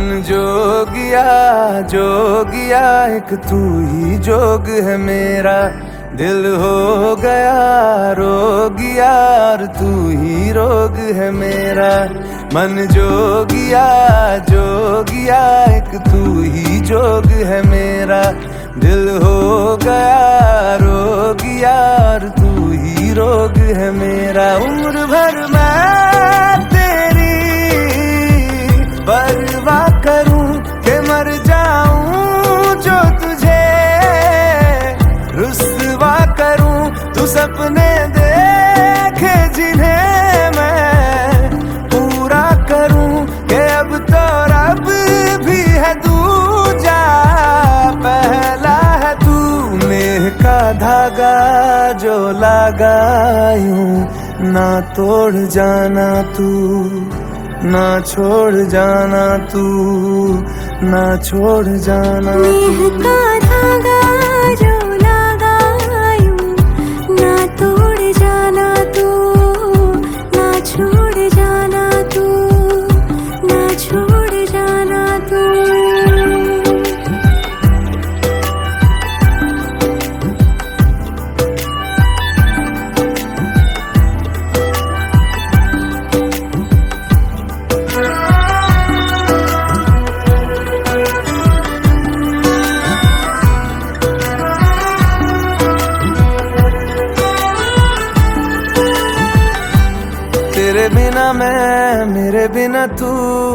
मन जोगिया जोगिया एक तू ही जोग है मेरा, दिल हो गया रोगिया और तू ही रोग है मेरा। मन जोगिया जोगिया एक तू ही जोग है मेरा, दिल हो गया रोगिया और तू ही रोग है मेरा। उम्र भर मैं तेरी परवाह करूं कि मर जाऊं जो तुझे रुस्वा करूं, तू सपने देखे जिन्हें मैं पूरा करूं कि अब तो रब भी है दूजा पहला है तू। नेह का धागा जो लगा यूं ना तोड़ जाना तू, ना छोड़ जाना तू, ना छोड़ जाना तू। नेह का धागा जो लगा यूं ना तोड़ जाना तू, ना छोड़ जाना तू, ना छोड़ जाना तू। तेरे बिना मैं मेरे बिना तू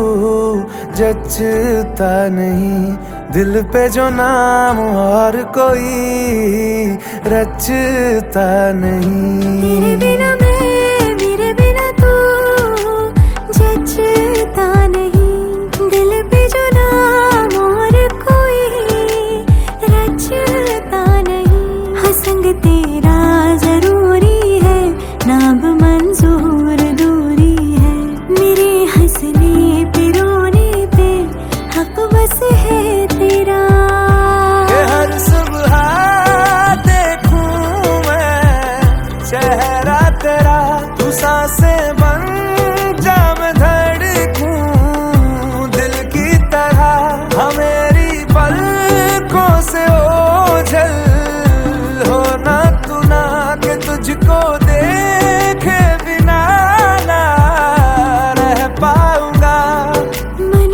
जचता नहीं, दिल पे जो नाम और कोई रचता नहीं। तेरे बिना मैं मेरे बिना तू जचता नहीं, दिल पे जो नाम और कोई रचता नहीं। हाँ संग तेरा जरूरी है, नाम मंजूर दूरी है, मेरे हंसने पे रोने पे हक बस है तेरा। कि हर सुबह देखूं मैं चेहरा तेरा, तू सांसें बन जा मैं धड़कूं दिल की तरह। हाँ मेरी पलकों से ओझल हो ना तू ना, कि तुझको देखे बिना ना रह पाऊंगा। मन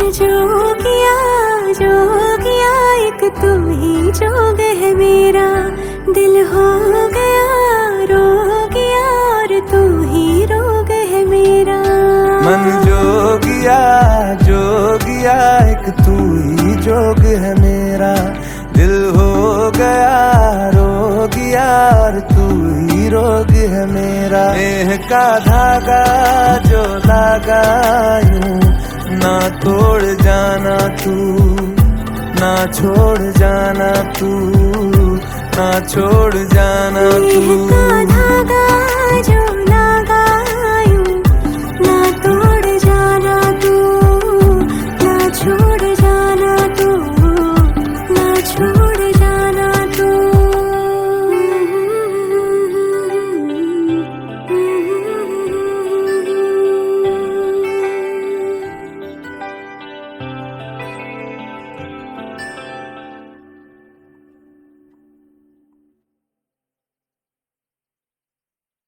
जोगिया एक तू ही जोग है मेरा, दिल हो गया रोगिया और तू ही रोग है मेरा। मन जोगिया जोगिया एक तू ही जोग है मेरा, दिल हो गया रोगिया और तू ही रोग है मेरा। नेह का धागा जो लगा यूं ना तोड़ जाना तू, ना छोड़ जाना तू, ना छोड़ जाना तू। नेह का धागा